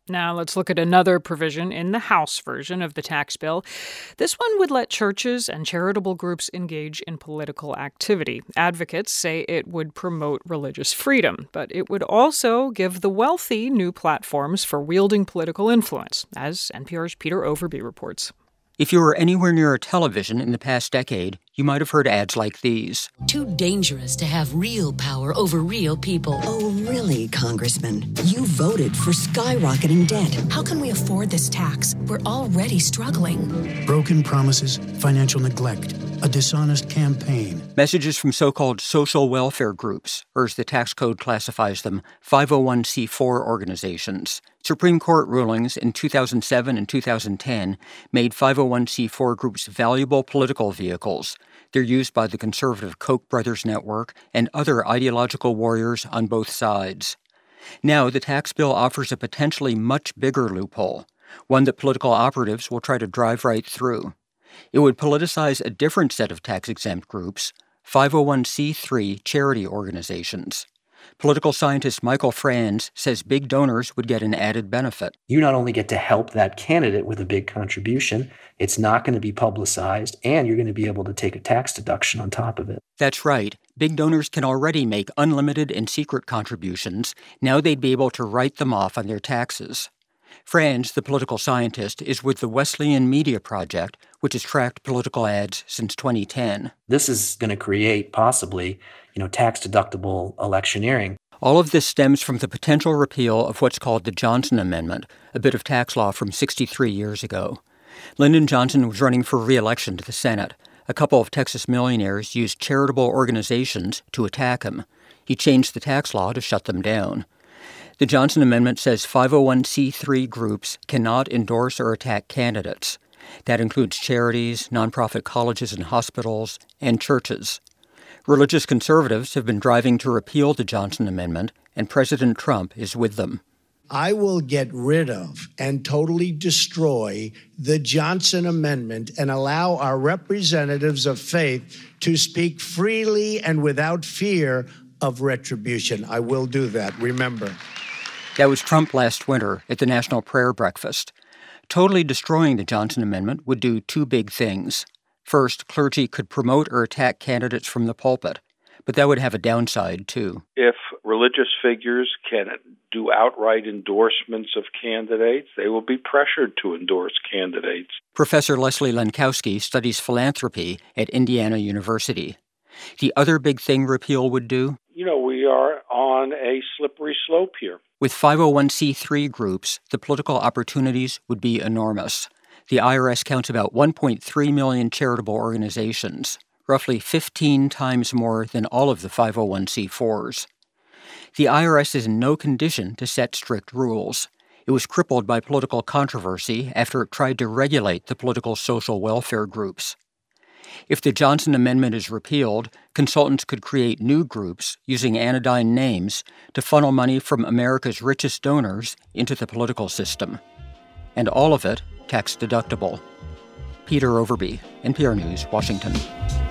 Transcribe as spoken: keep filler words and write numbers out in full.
Now let's look at another provision in the House version of the tax bill. This one would let churches and charitable groups engage in political activity. Advocates say it would promote religious freedom, but it would also give the wealthy new platforms for wielding political influence, as N P R's Peter Overby reports. If you were anywhere near a television in the past decade, you might have heard ads like these. Too dangerous to have real power over real people. Oh, really, Congressman? You voted for skyrocketing debt. How can we afford this tax? We're already struggling. Broken promises, financial neglect, a dishonest campaign. Messages from so-called social welfare groups, or as the tax code classifies them, five oh one c four organizations. Supreme Court rulings in two thousand seven and two thousand ten made five oh one c four groups valuable political vehicles. They're used by the conservative Koch brothers network and other ideological warriors on both sides. Now, the tax bill offers a potentially much bigger loophole, one that political operatives will try to drive right through. It would politicize a different set of tax-exempt groups, five oh one c three charity organizations. Political scientist Michael Franz says big donors would get an added benefit. You not only get to help that candidate with a big contribution, it's not going to be publicized, and you're going to be able to take a tax deduction on top of it. That's right. Big donors can already make unlimited and secret contributions. Now they'd be able to write them off on their taxes. Franz, the political scientist, is with the Wesleyan Media Project, which has tracked political ads since twenty ten. This is going to create possibly, you know, tax-deductible electioneering. All of this stems from the potential repeal of what's called the Johnson Amendment, a bit of tax law from sixty-three years ago. Lyndon Johnson was running for re-election to the Senate. A couple of Texas millionaires used charitable organizations to attack him. He changed the tax law to shut them down. The Johnson Amendment says five oh one c three groups cannot endorse or attack candidates. That includes charities, nonprofit colleges and hospitals, and churches. Religious conservatives have been driving to repeal the Johnson Amendment, and President Trump is with them. I will get rid of and totally destroy the Johnson Amendment and allow our representatives of faith to speak freely and without fear of retribution. I will do that, remember. That was Trump last winter at the National Prayer Breakfast. Totally destroying the Johnson Amendment would do two big things. First, clergy could promote or attack candidates from the pulpit, but that would have a downside, too. If religious figures can do outright endorsements of candidates, they will be pressured to endorse candidates. Professor Leslie Lenkowski studies philanthropy at Indiana University. The other big thing repeal would do? You know, we are on a slippery slope here. With five oh one c three groups, the political opportunities would be enormous. The I R S counts about one point three million charitable organizations, roughly fifteen times more than all of the five oh one c fours. The I R S is in no condition to set strict rules. It was crippled by political controversy after it tried to regulate the political social welfare groups. If the Johnson Amendment is repealed, consultants could create new groups using anodyne names to funnel money from America's richest donors into the political system. And all of it tax-deductible. Peter Overby, N P R News, Washington.